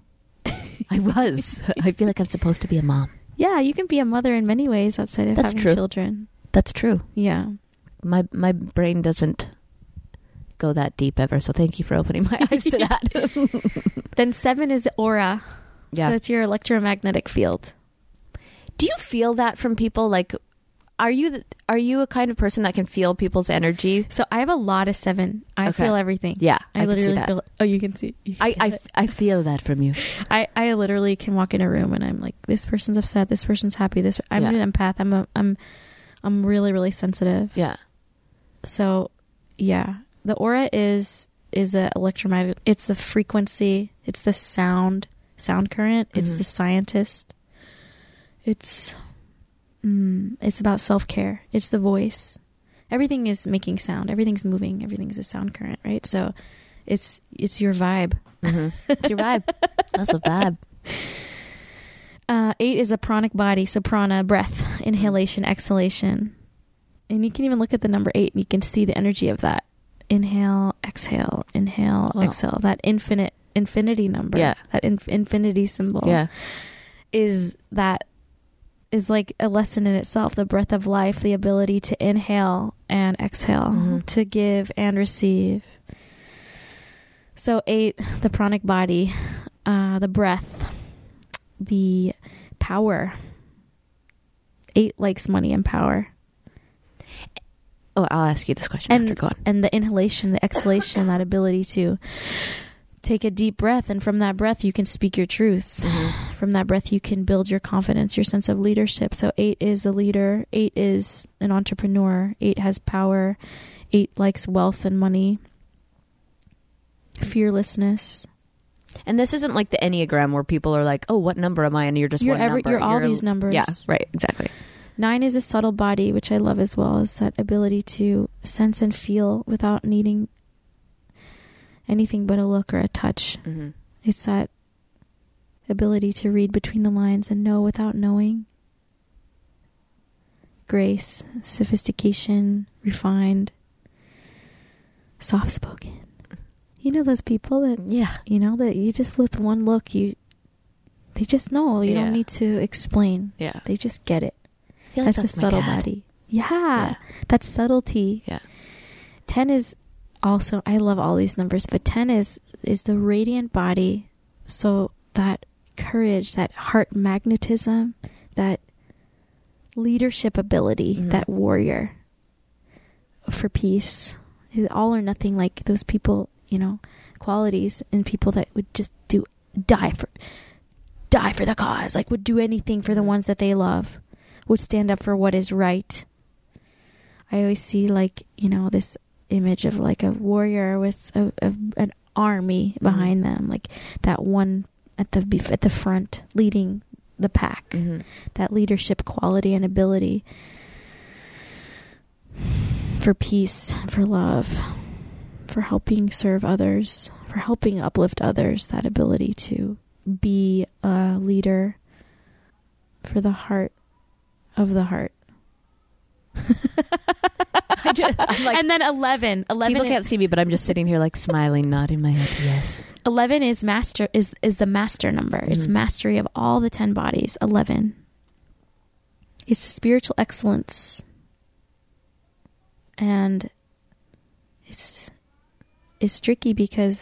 I was. I feel like I'm supposed to be a mom. Yeah, you can be a mother in many ways outside of having children. That's true. Yeah. My brain doesn't go that deep ever, so thank you for opening my eyes to that. Then 7 is aura. Yeah. So it's your electromagnetic field. Do you feel that from people? Like, are you a kind of person that can feel people's energy? So I have a lot of 7. I feel everything. Yeah, I literally feel. Oh, you can see. I feel that from you. I literally can walk in a room and I'm like, this person's upset. This person's happy. I'm an empath. I'm really, really sensitive. Yeah. So, yeah. The aura is a electromagnetic. It's the frequency. It's the sound current. It's the scientist. It's about self-care. It's the voice. Everything is making sound. Everything's moving. Everything's a sound current, right? So, it's your vibe. Mm-hmm. It's your vibe. That's a vibe. 8 is a pranic body. So prana, breath, inhalation, exhalation, and you can even look at the number 8 and you can see the energy of that. Inhale, exhale, exhale. That infinity number. Yeah. That infinity symbol. Yeah. Is like a lesson in itself. The breath of life, the ability to inhale and exhale, to give and receive. So 8, the pranic body, the breath, the power. 8 likes money and power. Oh, I'll ask you this question after. Go on. And the inhalation, the exhalation, that ability to take a deep breath, and from that breath you can speak your truth. Mm-hmm. From that breath you can build your confidence, your sense of leadership. So 8 is a leader. 8 is an entrepreneur. 8 has power. 8 likes wealth and money. Fearlessness. And this isn't like the Enneagram where people are like, oh, what number am I? And you're just one number. You're all these numbers. Yeah, right. Exactly. 9 is a subtle body, which I love as well, is that ability to sense and feel without needing anything but a look or a touch. Mm-hmm. It's that ability to read between the lines and know without knowing. Grace, sophistication, refined, soft-spoken. You know those people that, that you just with one look, they just know. You don't need to explain. Yeah. They just get it. I feel that's like a subtle body. Yeah. That's subtlety. Yeah. 10 is also, I love all these numbers, but 10 is the radiant body. So that courage, that heart magnetism, that leadership ability, that warrior for peace. All or nothing, like those people, qualities in people that would just die for the cause, like would do anything for the ones that they love, would stand up for what is right. I always see this image of like a warrior with an army behind them, like that one at the front leading the pack, that leadership quality and ability for peace, for love, for helping serve others, for helping uplift others, that ability to be a leader for the heart of the heart. I'm like, and then 11 people can't see me, but I'm just sitting here like smiling, nodding my head. Yes. 11 is the master number. It's mastery of all the 10 bodies. 11. It's spiritual excellence. And it's tricky because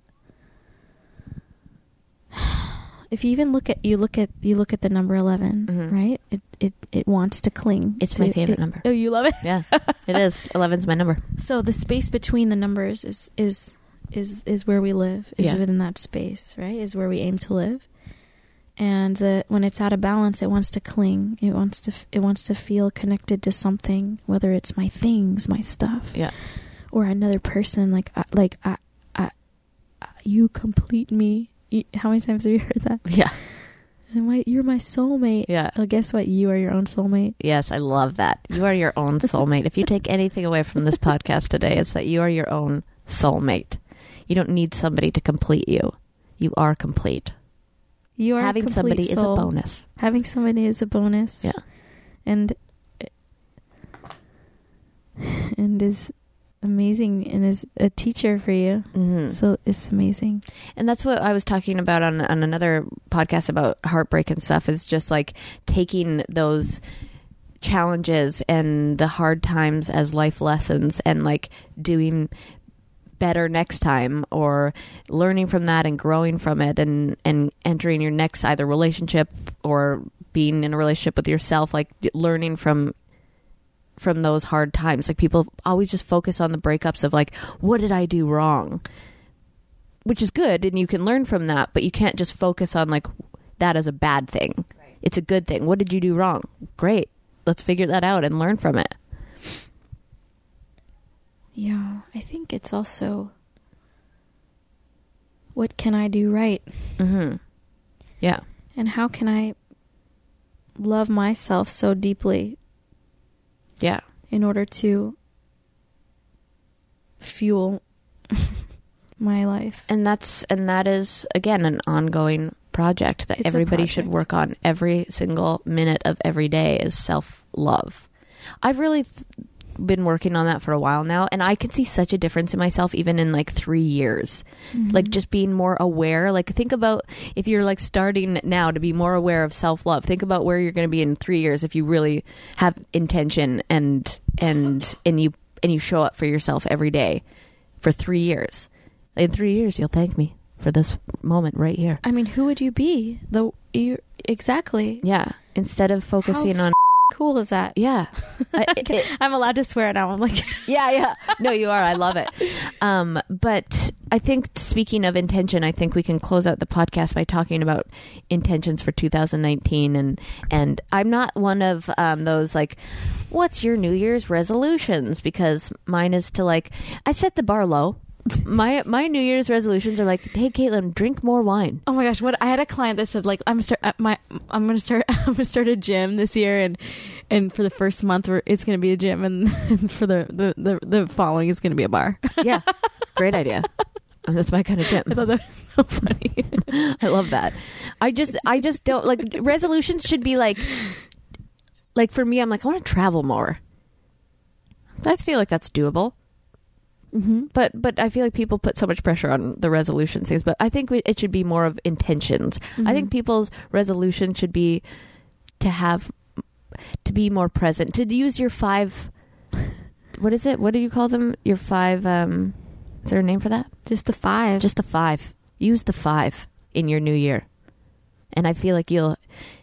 if you even look at the number 11, right? It wants to cling. It's my favorite number. Oh, you love it? Yeah, it is. 11's my number. So the space between the numbers is where we live. Is within that space, right? Is where we aim to live. And when it's out of balance, it wants to cling. It wants to feel connected to something, whether it's my things, my stuff, or another person. Like you complete me. How many times have you heard that? Yeah. You're my soulmate. Yeah. Well, guess what? You are your own soulmate. Yes, I love that. You are your own soulmate. If you take anything away from this podcast today, it's that you are your own soulmate. You don't need somebody to complete you. You are complete. You are having somebody is a bonus. Having somebody is a bonus. Yeah. And is amazing and is a teacher for you. So it's amazing. And that's what I was talking about on another podcast about heartbreak and stuff, is just like taking those challenges and the hard times as life lessons and like doing better next time, or learning from that and growing from it, and entering your next either relationship or being in a relationship with yourself, like learning from those hard times. Like people always just focus on the breakups of like, what did I do wrong? Which is good, and you can learn from that, but you can't just focus on like that as a bad thing. Right. It's a good thing. What did you do wrong? Great. Let's figure that out and learn from it. Yeah, I think it's also, what can I do right? Yeah. And how can I love myself so deeply? Yeah. In order to fuel my life. And that is again an ongoing project that everybody should work on every single minute of every day, is self-love. I've really been working on that for a while now, and I can see such a difference in myself even in like 3 years. Like just being more aware. Like think about if you're like starting now to be more aware of self-love. Think about where you're going to be in 3 years if you really have intention and you show up for yourself every day for 3 years. In 3 years you'll thank me for this moment right here. I mean, who would you be? Exactly. Yeah. Instead of focusing on cool is that? Yeah. I'm allowed to swear now. I'm like, yeah. No, you are. I love it. But I think, speaking of intention, I think we can close out the podcast by talking about intentions for 2019. And I'm not one of those like, what's your New Year's resolutions? Because mine is to like, I set the bar low. My New Year's resolutions are like, hey Caitlin, drink more wine. Oh my gosh, I had a client that said like, I'm gonna start a gym this year, and for the first month it's gonna be a gym, and for the following it's gonna be a bar. Yeah, it's a great idea. That's my kind of gym. I thought that was so funny. I love that. I just don't like, resolutions should be like for me, I'm like, I want to travel more. I feel like that's doable. But I feel like people put so much pressure on the resolution things, but I think it should be more of intentions. I think people's resolution should be to be more present, to use your 5, what is it? What do you call them? Your 5, is there a name for that? Just the 5. Just the 5. Use the 5 in your new year. And I feel like you'll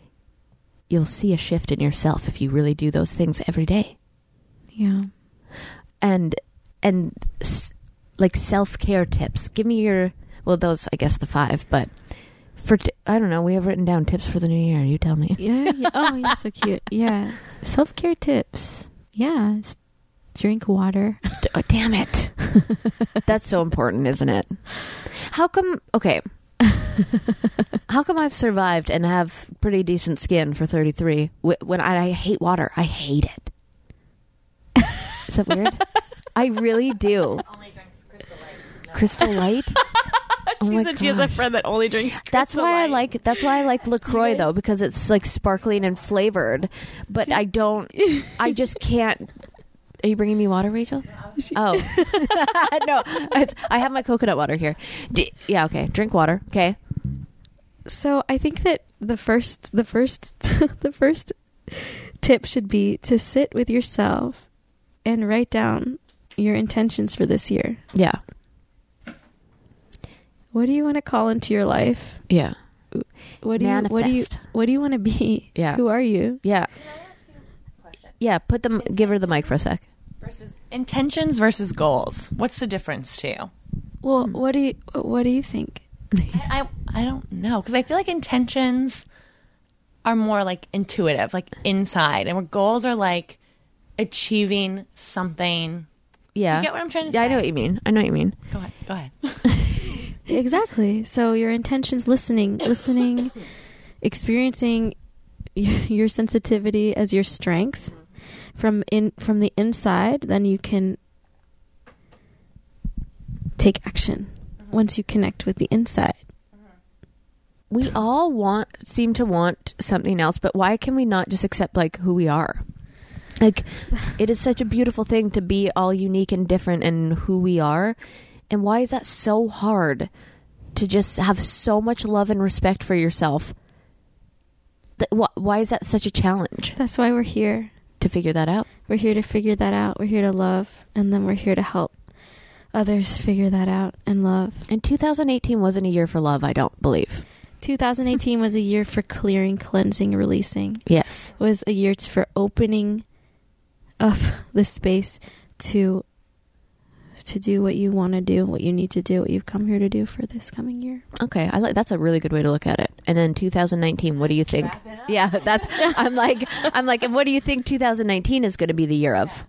see a shift in yourself if you really do those things every day. Yeah. And like self-care tips. Give me those, I guess the 5, but I don't know, we have written down tips for the new year. You tell me. Yeah. Oh, you're so cute. Yeah. Self-care tips. Yeah. Drink water. Oh, damn it. That's so important, isn't it? How come, okay. How come I've survived and have pretty decent skin for 33 when I hate water? I hate it. Is that weird? I really do. Only drinks Crystal Light. No. Crystal Light? She said she has a friend that only drinks Crystal Light. That's why I like LaCroix though, because it's like sparkling and flavored. But I just can't. Are you bringing me water, Rachel? Oh. No, I have my coconut water here. Yeah, okay. Drink water. Okay. So I think that the first tip should be to sit with yourself and write down your intentions for this year. Yeah. What do you want to call into your life? Yeah. Manifest. What do you want to be? Yeah. Who are you? Yeah. Can I ask you a question? Yeah, give her the mic for a sec. Versus intentions versus goals. What's the difference to you? Well, what do you think? I don't know, because I feel like intentions are more like intuitive, like inside, and where goals are like achieving something. Yeah. You get what I'm trying to say? Yeah, I know what you mean. Go ahead. Exactly. So your intentions, listening, experiencing your sensitivity as your strength from the inside, then you can take action once you connect with the inside. We all seem to want something else, but why can we not just accept like who we are? Like, it is such a beautiful thing to be all unique and different in who we are. And why is that so hard to just have so much love and respect for yourself? Why is that such a challenge? That's why we're here. To figure that out. We're here to figure that out. We're here to love, and then we're here to help others figure that out and love. And 2018 wasn't a year for love, I don't believe. 2018 was a year for clearing, cleansing, releasing. Yes. It was a year for opening up the space to do what you want to do, what you need to do, what you've come here to do for this coming year. Okay, that's a really good way to look at it. And then 2019, what do you think? Yeah, I'm like, and what do you think 2019 is going to be the year of?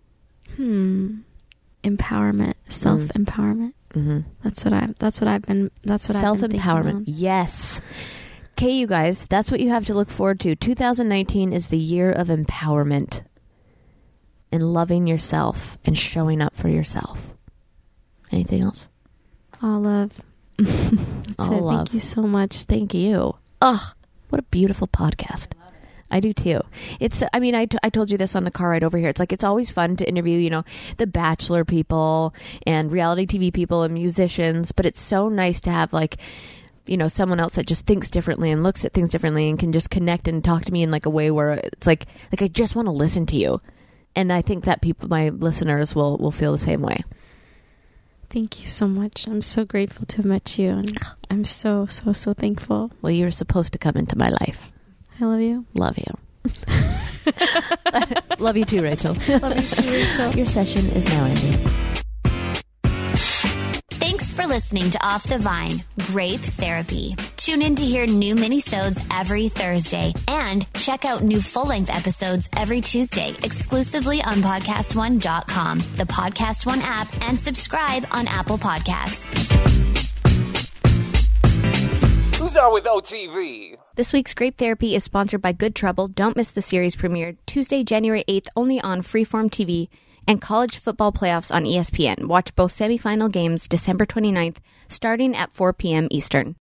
Empowerment, self-empowerment. Mm-hmm. That's what I've been self-empowerment. Yes. Okay, you guys, that's what you have to look forward to. 2019 is the year of empowerment and loving yourself and showing up for yourself. Anything else? All love. All love. Thank you so much. Thank you. Oh, what a beautiful podcast. I do too. I told you this on the car ride over here. It's like, it's always fun to interview, the Bachelor people and reality TV people and musicians, but it's so nice to have someone else that just thinks differently and looks at things differently and can just connect and talk to me in like a way where it's like I just want to listen to you. And I think that my listeners will feel the same way. Thank you so much. I'm so grateful to have met you, and I'm so, so, so thankful. Well, you're supposed to come into my life. I love you. Love you. Love you too, Rachel. Love you too, Rachel. Your session is now ending. Thanks for listening to Off the Vine, Grape Therapy. Tune in to hear new minisodes every Thursday and check out new full-length episodes every Tuesday exclusively on PodcastOne.com, the Podcast One app, and subscribe on Apple Podcasts. Who's down with OTV? This week's Grape Therapy is sponsored by Good Trouble. Don't miss the series premiere Tuesday, January 8th, only on Freeform TV, and college football playoffs on ESPN. Watch both semifinal games December 29th, starting at 4 p.m. Eastern.